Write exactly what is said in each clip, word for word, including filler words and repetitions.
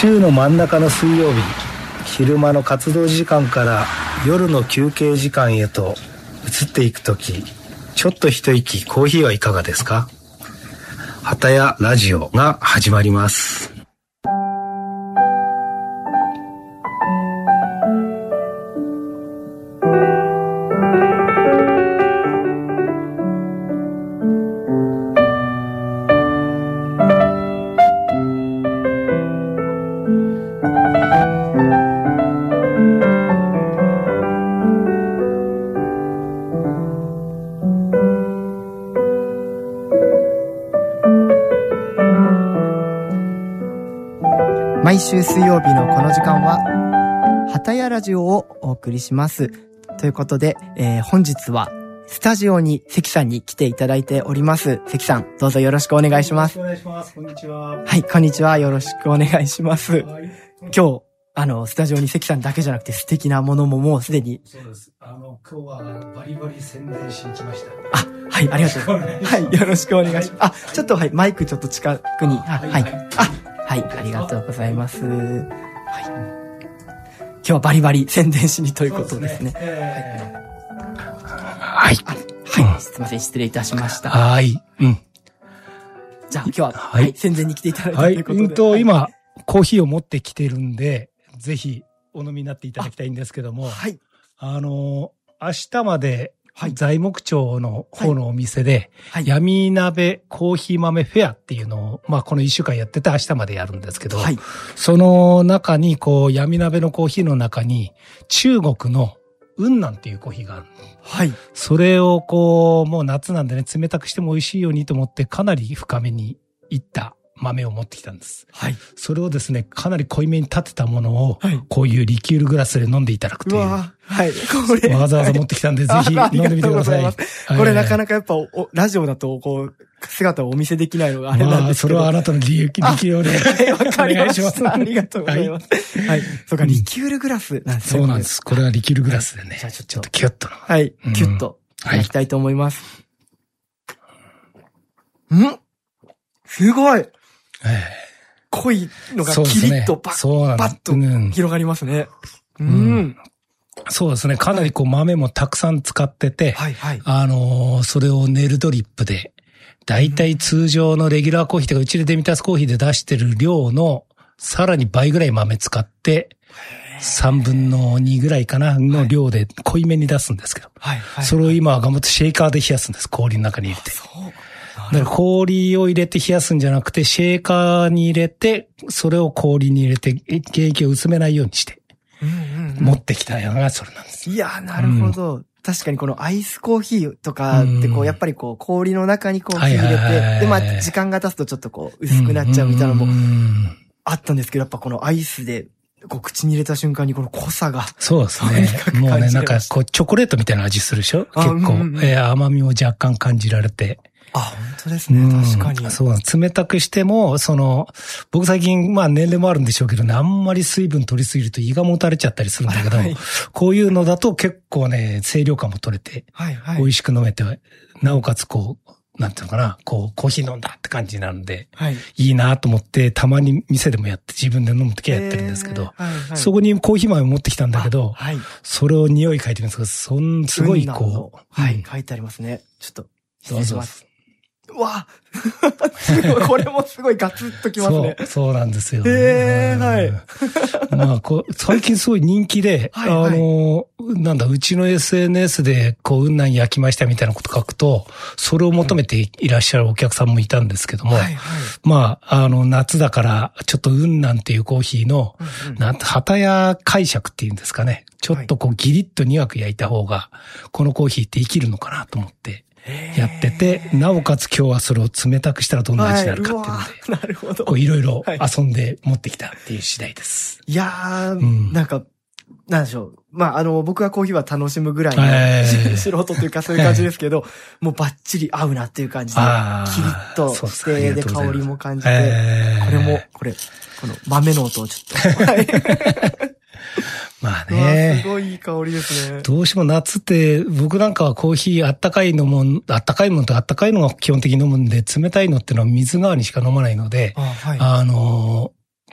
週の真ん中の水曜日、昼間の活動時間から夜の休憩時間へと移っていくとき、ちょっと一息コーヒーはいかがですか？旗屋ラジオが始まります。 毎週水曜日のこの時間は旗屋ラジオをお送りします。ということで、えー、本日はスタジオに関さんに来ていただいております。関さん、どうぞよろしくお願いします。 よろしくお願いします。こんにちは。 はい、こんにちは。よろしくお願いします。はい、今日あのスタジオに関さんだけじゃなくて素敵なものももうすでに。 そうです。あの今日はバリバリ宣伝しに来ました。 あ、はい、ありがとうございます。はい、よろしくお願いします。あ、ちょっとはい、マイクちょっと近くに。はい、はい、あ。はい、ありがとうございます。はい。今日はバリバリ宣伝しにということですね。はい。はい。すいません、失礼いたしました。 はい。うん。 じゃあ今日は、はい、宣伝に来ていただいたということで。 はい。うんと、今、コーヒーを持ってきてるんで、ぜひお飲みになっていただきたいんですけども。はい。あの、明日まで、はい、材木町の方のお店で、はい、闇鍋コーヒー豆フェアっていうのを、まあこの一週間やってて明日までやるんですけど、はい、その中にこう闇鍋のコーヒーの中に中国の雲南っていうコーヒーがある。はい。それをこう、もう夏なんでね、冷たくしても美味しいようにと思ってかなり深めにいった豆を持ってきたんです。はい。それをですね、かなり濃いめに立てたものを、はい、こういうリキュールグラスで飲んでいただくという。うわはい。これ。わざわざ持ってきたんで、はい、ぜひ飲んでみてください。はい、 これなかなかやっぱお、ラジオだと、こう、姿をお見せできないのがあれなんですけど。 まあ、それはあなたの力量で。はい、わかりました。 ありがとうございます。はい。はい、そうか、リキュールグラスなんですね。 そうなんです。これはリキュールグラスでね。じゃあちょっとキュッと。 はい。キュッと。いただきたいと思います。うん、すごい濃いのがキリッとパッ、パッと広がりますね。うん。 そうですね。かなりこう豆もたくさん使ってて、はいはい、あのー、それをネルドリップで、だいたい通常のレギュラーコーヒーとかうちでデミタスコーヒーで出してる量のさらに倍ぐらい豆使って、さんぶんのにぐらいかなの量で濃いめに出すんですけど、はいはいはい、それを今は頑張ってシェーカーで冷やすんです。氷の中に入れて。だから氷を入れて冷やすんじゃなくて、シェーカーに入れて、それを氷に入れて、原液を薄めないようにして、持ってきたのがそれなんです。 いやー、なるほど。うん、確かにこのアイスコーヒーとかってこう、やっぱりこう、氷の中にコーヒー入れて、で、まあ、時間が経つとちょっとこう、薄くなっちゃうみたいなのもあったんですけど、やっぱこのアイスで、こう口に入れた瞬間にこの濃さが。 そうですね。もうね、なんかこう、チョコレートみたいな味するでしょ？結構、うんうん、えー、甘みも若干感じられて。 あ、本当ですね。確かに。 そう、冷たくしても、その、僕最近、まあ年齢もあるんでしょうけどね、あんまり水分取りすぎると胃がもたれちゃったりするんだけど、はい、こういうのだと結構ね、清涼感も取れて、はいはい、美味しく飲めて、なおかつこう、なんていうのかな、こう、コーヒー飲んだって感じなんで、はい、いいなと思って、たまに店でもやって、自分で飲むときはやってるんですけど、はいはい、そこにコーヒー豆持ってきたんだけど、はい、それを匂い嗅いでみますけど、そん、すごいこう、 はい、書いてありますね。ちょっと、失礼します。うわすごい、これもすごいガツッときますね。 そう、そうなんですよ。 へー、はい。 まあこう、最近すごい人気で、はいはい、あの、なんだ、うちの エスエヌエス で、こう、雲南焼きましたみたいなこと書くと、それを求めていらっしゃるお客さんもいたんですけども、はいはい、まあ、あの、夏だから、ちょっと雲南っていうコーヒーの、うんうん、なんて、旗屋解釈っていうんですかね。ちょっとこう、ギリッと苦く焼いた方が、このコーヒーって生きるのかなと思って。やってて、なおかつ今日はそれを冷たくしたらどんな味になるかっていうので、はい、 なるほど。 こういろいろ遊んで持ってきたっていう次第です。 いやー、うん、なんか、なんでしょう。まあ、あの、僕はコーヒーは楽しむぐらいの、えー、素人というかそういう感じですけど、もうバッチリ合うなっていう感じで、キリッとして、で、香りも感じて、えー、これも、これ、この豆の音をちょっと、はい。 まあね。 すごいいい香りですね。 どうしても夏って、僕なんかはコーヒーあったかいのも、あったかいものとあったかいのが基本的に飲むんで、冷たいのってのは水代わりにしか飲まないので、あ、はい、あの、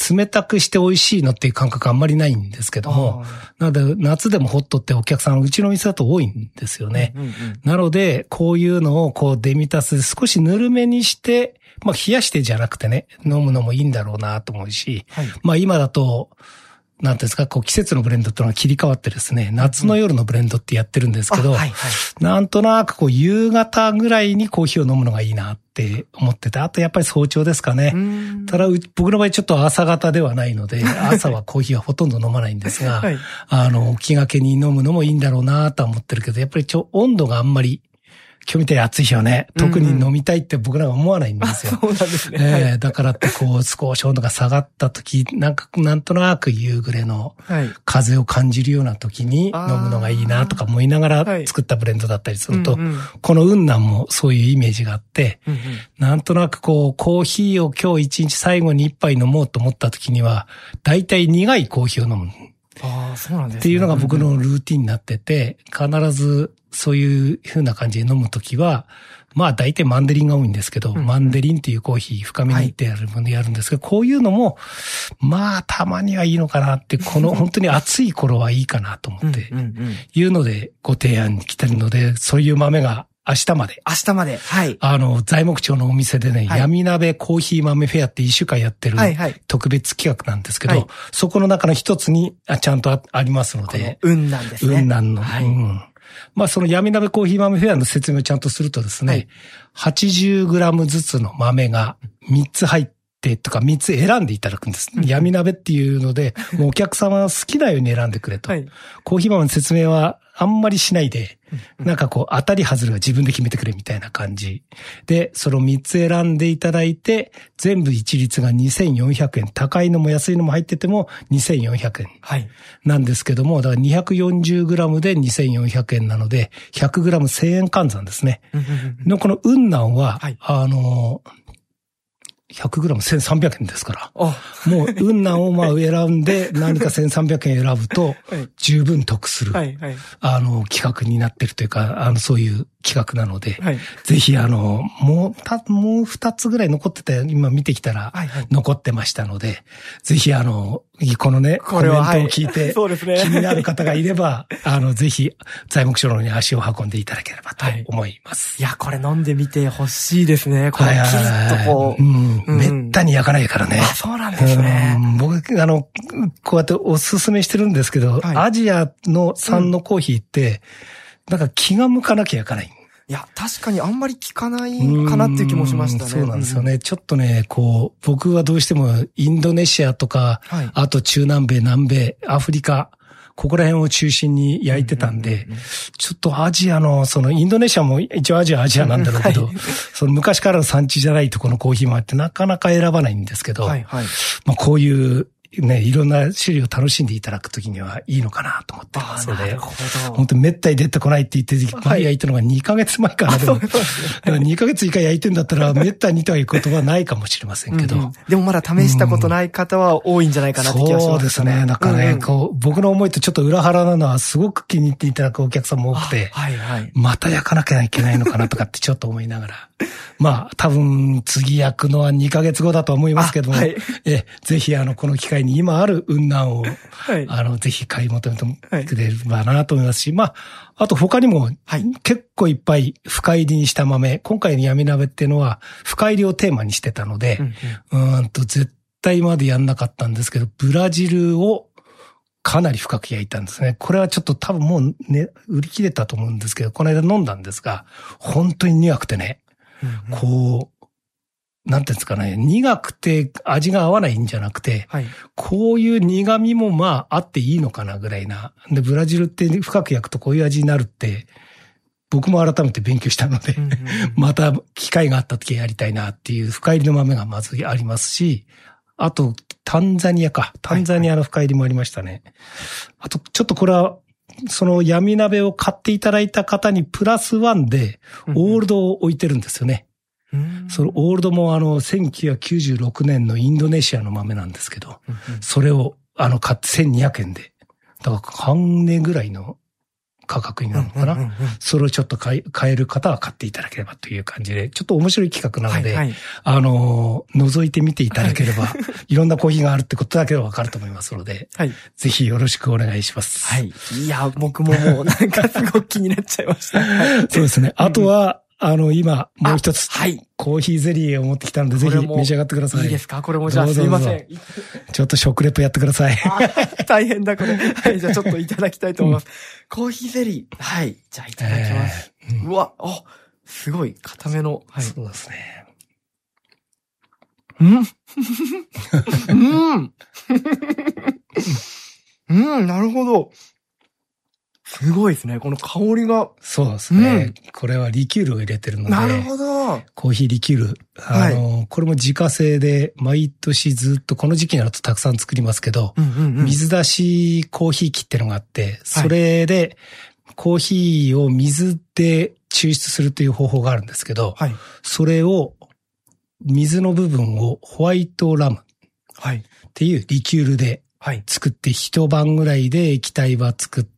冷たくして美味しいのっていう感覚あんまりないんですけども、なので夏でもホットってお客さんうちの店だと多いんですよね。うんうんうん、なのでこういうのをこうデミタスで少しぬるめにして、まあ冷やしてじゃなくてね、飲むのもいいんだろうなと思うし、はい、まあ今だと、なんていうんですか、こう季節のブレンドっていうのが切り替わってですね、夏の夜のブレンドってやってるんですけど、うんはいはい、なんとなくこう夕方ぐらいにコーヒーを飲むのがいいなって思ってて、あとやっぱり早朝ですかね。ただ僕の場合ちょっと朝方ではないので、朝はコーヒーはほとんど飲まないんですが、はい、あの、気がけに飲むのもいいんだろうなとは思ってるけど、やっぱりちょ温度があんまり今日みたいに暑い日はね、特に飲みたいって僕らは思わないんですよ。 うんうん、そうなんですね。 ええー、だからってこう、少し温度が下がった時、なんか、なんとなく夕暮れの風を感じるような時に飲むのがいいなとか思いながら作ったブレンドだったりすると、はいうんうん、この雲南もそういうイメージがあって、うんうん、なんとなくこう、コーヒーを今日一日最後に一杯飲もうと思った時には、だいたい苦いコーヒーを飲む。 ああ、そうなんですね。 っていうのが僕のルーティンになってて、必ずそういう風な感じで飲むときは、まあ大体マンデリンが多いんですけど、うん、マンデリンっていうコーヒー深めにいってやるものやるんですけど、はい、こういうのも、まあたまにはいいのかなって、この本当に暑い頃はいいかなと思って、いうのでご提案に来てるので、そういう豆が明日まで。 明日まで。はい。 あの、材木町のお店でね、はい、闇鍋コーヒー豆フェアって一週間やってる特別企画なんですけど、はいはい、そこの中の一つにあちゃんと あ, ありますので。 雲南ですね。 雲南の。はい、うん。まあその闇鍋コーヒー豆フェアの説明をちゃんとするとですね、はい、はちじゅうグラムずつの豆がみっつ入ってとかみっつ選んでいただくんです。闇鍋っていうので、もうお客様は好きなように選んでくれと。はい、コーヒー豆の説明はあんまりしないで、なんかこう当たり外れは自分で決めてくれみたいな感じ。で、そのみっつ選んでいただいて、全部一律がにせんよんひゃくえん。高いのも安いのも入っててもにせんよんひゃくえん。はい。なんですけども、だからにひゃくよんじゅうグラムでにせんよんひゃくえんなので、ひゃくグラムせんえん換算ですね。のこの雲南は、はい、あの、ひゃくグラムせんさんびゃくえんですから。もう、雲南をまあ選んで何かせんさんびゃくえん選ぶと、十分得する、はいはい、あの、企画になってるというか、あの、そういう企画なので、はい、ぜひあの、もう、た、もう二つぐらい残ってて、今見てきたら、残ってましたので、はいはい、ぜひあの、このね、コメントを聞いて、そうですね、気になる方がいれば、あの、ぜひ、材木所に足を運んでいただければと思います。 はい、いや、これ飲んでみてほしいですね。これ、キリッとこう。 うん、めったに焼かないからね。 あ、そうなんですね。 うん、僕、あの、こうやっておすすめしてるんですけど、はい、アジアの産のコーヒーって、うん、なんか気が向かなきゃ焼かない。 いや、確かにあんまり効かないかなっていう気もしましたね。 そうなんですよね。ちょっとね、こう、僕はどうしてもインドネシアとか、はい、あと中南米、南米、アフリカ、ここら辺を中心に焼いてたんで、ちょっとアジアの、そのインドネシアも一応アジアはアジアなんだろうけど、はい、その昔からの産地じゃないとこのコーヒーもあってなかなか選ばないんですけど、はいはい、まあこういうね、いろんな種類を楽しんでいただくときにはいいのかなと思ってますので、本当にめったに出てこないって言って、前焼いたのがにかげつまえかな。でも、にかげつ以下焼いてんだったらめったにということはないかもしれませんけど。うんうん、 でもまだ試したことない方は多いんじゃないかなって気がします、ね。 そうですね。なんかね、うんうん、こう、僕の思いとちょっと裏腹なのはすごく気に入っていただくお客さんも多くて、はいはい、また焼かなきゃいけないのかなとかってちょっと思いながら。まあ、多分次焼くのはにかげつごだと思いますけども、はい、えぜひあの、この機会に今ある雲南を、はい、あの、ぜひ買い求めてくれればなと思いますし、はい、まあ、あと他にも、はい、結構いっぱい深入りにした豆、今回の闇鍋っていうのは深入りをテーマにしてたので、うん、うん、うーんと絶対今までやんなかったんですけど、ブラジルをかなり深く焼いたんですね。これはちょっと多分もうね、売り切れたと思うんですけど、この間飲んだんですが、本当に苦くてね、うんうん、こう、なんていうんですかね、苦くて味が合わないんじゃなくて、はい、こういう苦味もまああっていいのかなぐらいな。で、ブラジルって深く焼くとこういう味になるって、僕も改めて勉強したので、うんうんうん、また機会があった時やりたいなっていう深入りの豆がまずありますし、あと、タンザニアか。タンザニアの深入りもありましたね。はいはい、あと、ちょっとこれは、その闇鍋を買っていただいた方にプラスワンでオールドを置いてるんですよね。うん、そのオールドもあのせんきゅうひゃくきゅうじゅうろくねんのインドネシアの豆なんですけど、うんうん、それをあの買ってせんにひゃくえんで、だから半値ぐらいの価格になるのかな、うんうんうんうん、それをちょっと買い、買える方は買っていただければという感じで、ちょっと面白い企画なので、はいはい、あの、覗いてみていただければ、はい、いろんなコーヒーがあるってことだけはわかると思いますので、はい、ぜひよろしくお願いします。 はい。いや、僕ももうなんかすごく気になっちゃいました。はい、 そうですね。あとは、あの、今、もう一つ。はい。コーヒーゼリーを持ってきたので、ぜひ召し上がってください。 いいですか？これもじゃあすいません。 ちょっと食レポやってください。 大変だ、これ。はい、じゃあちょっといただきたいと思います。うん、コーヒーゼリー。はい。じゃあいただきます。えーうん、うわ、あ、すごい、固めの。 はい。そうですね。 うんうん。うん、なるほど。すごいですね。この香りが。 そうですね。うん、これはリキュールを入れてるので。 なるほど。 コーヒーリキュール。あの、はい、これも自家製で、毎年ずっとこの時期になるとたくさん作りますけど、うんうんうん、水出しコーヒー機っていうのがあって、それでコーヒーを水で抽出するという方法があるんですけど、はい、それを水の部分をホワイトラムっていうリキュールで作って一晩ぐらいで液体は作って、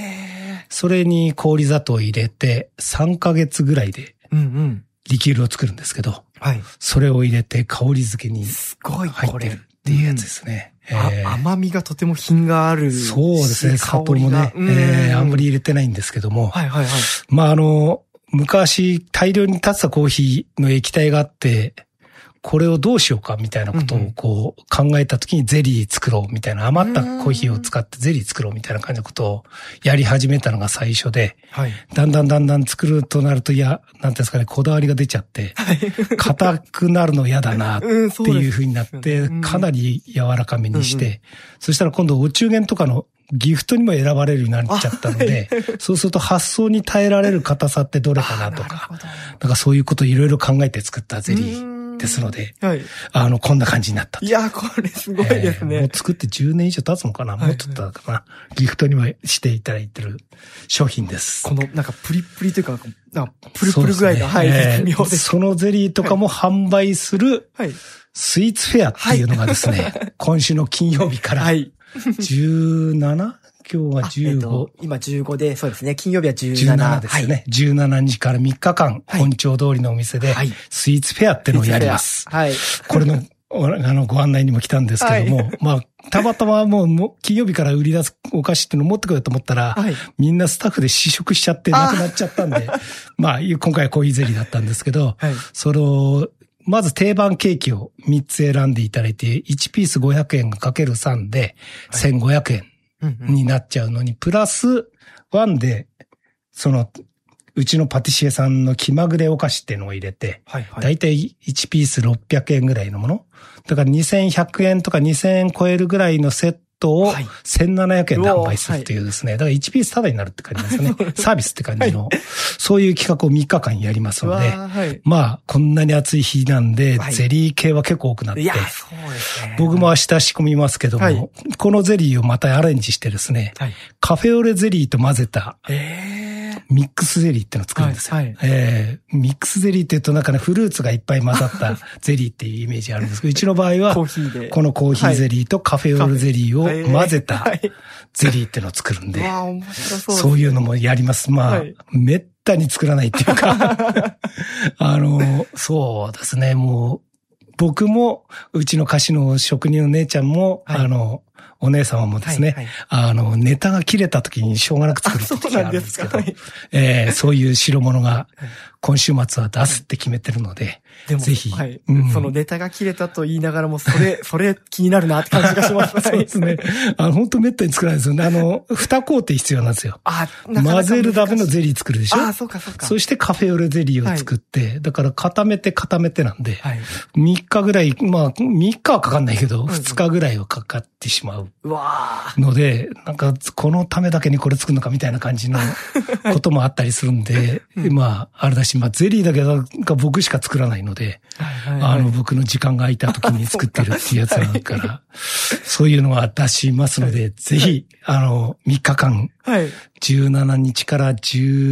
それに氷砂糖を入れてさんかげつぐらいでリキュールを作るんですけど、はい、それを入れて香り付けに入ってるっていうやつですね。 うん、えー、甘みがとても品がある。 そうですね。砂糖もね、えー、あんまり入れてないんですけども、はいはいはい、まああの昔大量に立つたコーヒーの液体があって、これをどうしようかみたいなことをこう考えたときにゼリー作ろうみたいな、余ったコーヒーを使ってゼリー作ろうみたいな感じのことをやり始めたのが最初で、はい、だんだんだんだん作るとなると、いや、なんていうんですかね、こだわりが出ちゃって、硬くなるの嫌だなっていう風になって、かなり柔らかめにして、そしたら今度お中元とかのギフトにも選ばれるようになっちゃったので、はい、そうすると発想に耐えられる硬さってどれかなとか、なんかそういうことをいろいろ考えて作ったゼリー。ですので、はい、あの、こんな感じになった。 いや、これすごいですね。 えー、もう作ってじゅうねん以上経つのかな、はい、もっと経ったかな、ギフトにもしていただいてる商品です。 この、なんかプリプリというか、なんかプルプル具合が、ね、はい、 絶妙です。そのゼリーとかも販売する、スイーツフェアっていうのがですね、はい、今週の金曜日から、はい、じゅうなな? 今日はじゅうご、 えー、今じゅうごで、そうですね。金曜日はじゅうなな。 じゅうななですよね。はい、じゅうしちにちからみっかかん、本町通りのお店で、スイーツフェアってのをやります。はい。これの、あの、ご案内にも来たんですけども、はい、まあ、たまたまもう、も金曜日から売り出すお菓子っていうのを持ってこようと思ったら、はい、みんなスタッフで試食しちゃってなくなっちゃったんで、まあ、今回はコーヒーゼリーだったんですけど、はい、それを、まず定番ケーキをみっつ選んでいただいて、いちピースごひゃくえんかけるさんでせんごひゃくえん。になっちゃうのに、プラスワンで、その、うちのパティシエさんの気まぐれお菓子っていうのを入れて、はいはい、だいたいいちピースろっぴゃくえんぐらいのもの。だからにせんひゃくえんとかにせんえん超えるぐらいのセットをせんななひゃくえんで販売するっていうですね。だからいちピースタダになるって感じですよね。サービスって感じの、はい、そういう企画をみっかかんやりますので、はい、まあ、こんなに暑い日なんで、はい、ゼリー系は結構多くなって、いや、そうですね、僕も明日仕込みますけども、はい、このゼリーをまたアレンジしてですね、はい、カフェオレゼリーと混ぜた、えーミックスゼリーってのを作るんですよ。はいはい、えー、ミックスゼリーって言うとなんかね、フルーツがいっぱい混ざったゼリーっていうイメージあるんですけど、うちの場合は、このコーヒーゼリーとカフェオレゼリーを混ぜたゼリーってのを作るんで、そういうのもやります。まあ、はい、めったに作らないっていうか、あの、そうですね、もう、僕も、うちの菓子の職人の姉ちゃんも、はい、あの、お姉様もですね、はいはい、あの、ネタが切れた時にしょうがなく作る時があるんですけど、えー、そういう代物が今週末は出すって決めてるので、でもぜひ、はいうん、そのネタが切れたと言いながらも、それ、それ気になるなって感じがしますね。 そうですね。あの、本当めったに作らないですよね。あの、二工程必要なんですよ。あ、なかなか混ぜるだけのゼリー作るでしょ。あ、そうかそうか。そしてカフェオレゼリーを作って、はい、だから固めて固めてなんで、はい、みっかぐらい、まあ、みっかはかかんないけど、ふつかぐらいはかかってしまう。うわので、なんか、このためだけにこれ作るのかみたいな感じのこともあったりするんで、うん、まあ、あれだし、まあ、ゼリーだけが僕しか作らないので、はいはいはい、あの、僕の時間が空いた時に作ってるっていうやつだから、そういうのは出しますので、はい、ぜひ、あの、みっかかん、はい、じゅうしちにちからじゅう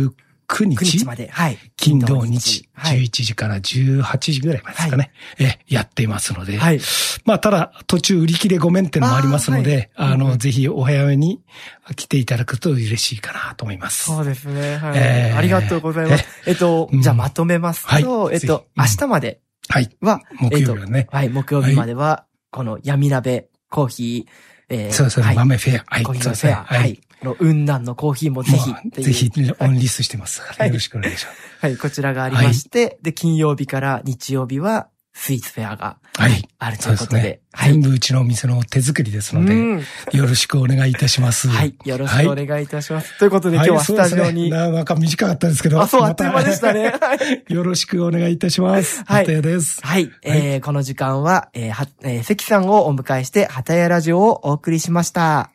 くにち。 くにちまで。はい。 金土日。じゅういちじからじゅうはちじぐらいまでですかね。はい、え、やっていますので。はい。まあ、ただ、途中売り切れごめんってのもありますので、あ,、はい、あの、うん、ぜひお早めに来ていただくと嬉しいかなと思います。 そうですね。はい。えー、ありがとうございます。え, えっと、うん、じゃあまとめますと、はい、えっと、明日までは、 はい、木曜日はね、 えっと。はい、木曜日までは、この闇鍋、コーヒー、 えー、そうそう、はい、豆フェア。 はい、コーヒーのフェア。はい。の雲南のコーヒーもぜひ。 ぜひ、オンリスしてますから、よろしくお願いします。 はい、こちらがありまして、はい、で、金曜日から日曜日は、スイーツフェアが、はい、あるということで。 ね、はい、全部うちのお店の手作りですので、よろしくお願いいたします。 はい、よろしくお願いいたします。はい、ということで、今日はスタジオに。 はい、ね、なんか短かったですけど。 あ、そう、あっという間でしたね。はい。 よろしくお願いいたします。はい。畑谷です。 はい。えー、この時間は、えー、は、えー、関さんをお迎えして、畑谷ラジオをお送りしました。